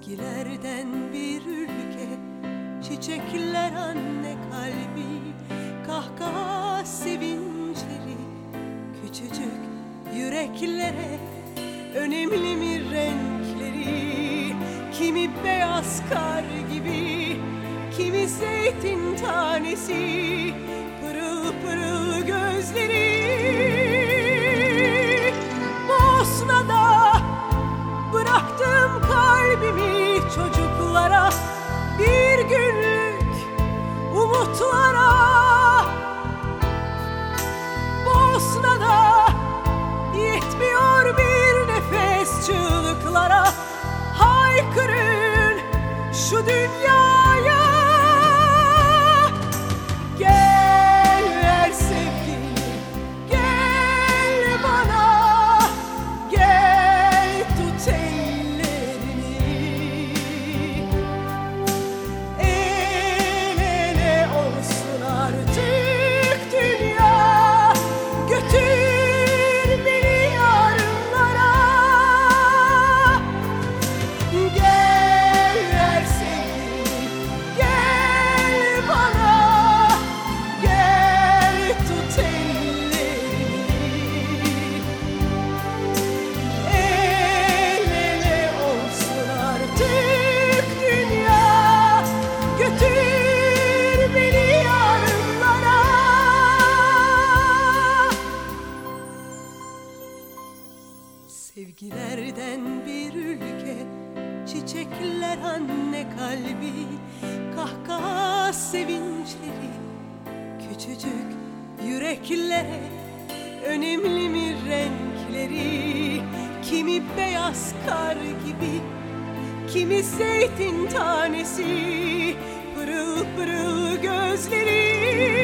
Sevgilerden bir ülke, çiçekler anne kalbi, kahkaha sevinçleri, küçücük yüreklere önemli mi renkleri? Kimi beyaz kar gibi, kimi zeytin tanesi, pırıl pırıl gözleri. Bosna'da bıraktım kalbimi çocuklara, bir günlük umutlara. Bosna'da yetmiyor bir nefes çığlıklara, haykırın şu dünyaya. Gel ver sevgili, gel bana, gel tut ellerini. El ele olsun artık dünya, götür beni yarınlara. Gel ver sevgili, gel bana, gel tut ellerini. El ele olsun artık dünya, götür beni yarınlara. Sevgilerden bir ülke, çiçekler anne kalbi, kahkaha sevinçleri, küçücük yüreklere önemli mi renkleri? Kimi beyaz kar gibi, kimi zeytin tanesi, pırıl pırıl gözleri.